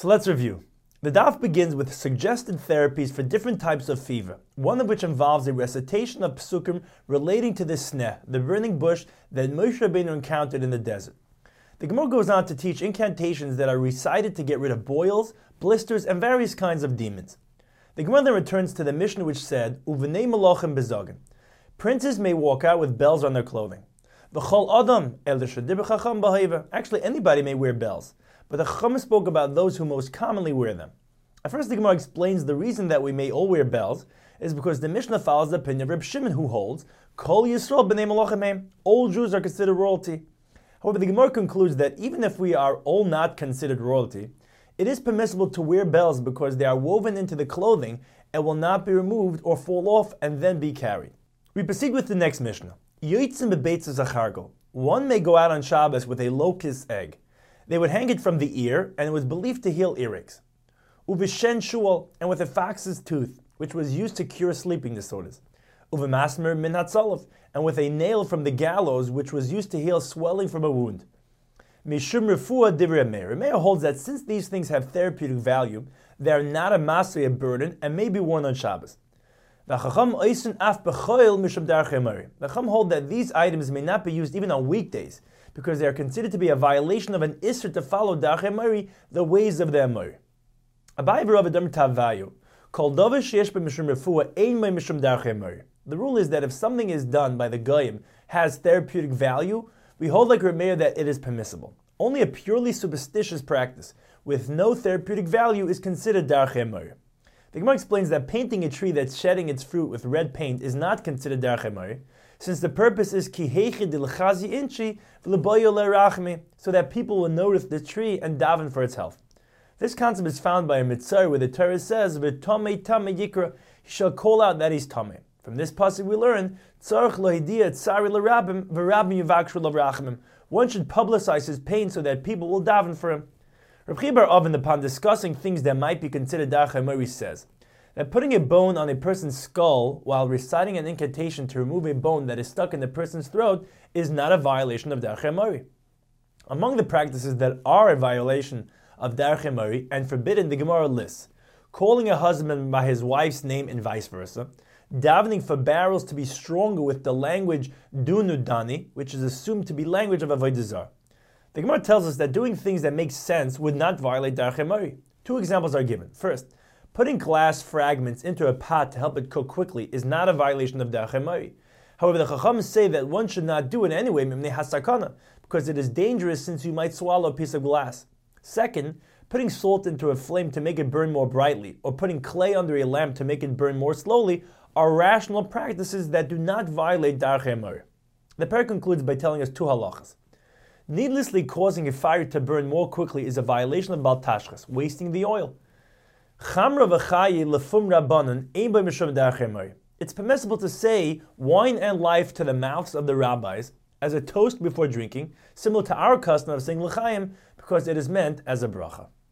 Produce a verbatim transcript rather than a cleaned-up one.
So let's review. The daf begins with suggested therapies for different types of fever, one of which involves a recitation of psukim relating to the sneh, the burning bush that Moshe Rabbeinu encountered in the desert. The Gemara goes on to teach incantations that are recited to get rid of boils, blisters, and various kinds of demons. The Gemara then returns to the Mishnah which said, Uvenei malachim bezagin. Princes may walk out with bells on their clothing. V'chol adam el shadib chacham b'haiva. Actually, anybody may wear bells, but the Chacham spoke about those who most commonly wear them. At first, the Gemara explains the reason that we may all wear bells is because the Mishnah follows the opinion of Reb Shimon, who holds Kol Yisrael b'nei malachim heim. All Jews are considered royalty. However, the Gemara concludes that even if we are all not considered royalty, it is permissible to wear bells because they are woven into the clothing and will not be removed or fall off and then be carried. We proceed with the next Mishnah. Yoitzim bebeitzah zachargo. One may go out on Shabbos with a locust egg. They would hang it from the ear, and it was believed to heal earaches. Uvishen shual, and with a fox's tooth, which was used to cure sleeping disorders. Uvimasmer min hatzalov, and with a nail from the gallows, which was used to heal swelling from a wound. Mishum refuah divrei Meir. Meir holds that since these things have therapeutic value, they are not a masri, a burden, and may be worn on Shabbos. The Chacham hold that these items may not be used even on weekdays, because they are considered to be a violation of an isser to follow Darchei Mori, the ways of the Amori. Abai v'Rav Adam Tavayu, Kol davar sheyesh b'mishum refuah ein may mishum Darchei Mori. The rule is that if something is done by the Goyim has therapeutic value, we hold like Reb Meir that it is permissible. Only a purely superstitious practice with no therapeutic value is considered Darchei Mori. The Gemara explains that painting a tree that's shedding its fruit with red paint is not considered Darchei Mori, since the purpose is ki heichi dilchazi inchi v'leboyo le'rachmi, so that people will notice the tree and daven for its health. This concept is found by a mitzvah where the Torah says v'tomei tamei yikra, he shall call out that he's tamei. From this passage we learn tzarich lohidia tzari l'rabim v'rabim yivakshu l'rachmim. One should publicize his pain so that people will daven for him. Reb Chiya bar Oven, upon discussing things that might be considered Darchei Mori, says that putting a bone on a person's skull while reciting an incantation to remove a bone that is stuck in the person's throat is not a violation of Darchei Mori. Among the practices that are a violation of Darchei Mori and forbidden, the Gemara lists calling a husband by his wife's name and vice versa, davening for barrels to be stronger with the language Dunu Dani, which is assumed to be language of Avodah Zarah. The Gemara tells us that doing things that make sense would not violate Darchei Mori. Two examples are given. First, putting glass fragments into a pot to help it cook quickly is not a violation of Darchei Mori. However, the Chacham say that one should not do it anyway, mimnei hasakana, because it is dangerous since you might swallow a piece of glass. Second, putting salt into a flame to make it burn more brightly, or putting clay under a lamp to make it burn more slowly, are rational practices that do not violate Darchei Mori. The parak concludes by telling us two halachas. Needlessly causing a fire to burn more quickly is a violation of Bal Tashchas, wasting the oil. It's permissible to say wine and life to the mouths of the rabbis as a toast before drinking, similar to our custom of saying l'chaim, because it is meant as a bracha.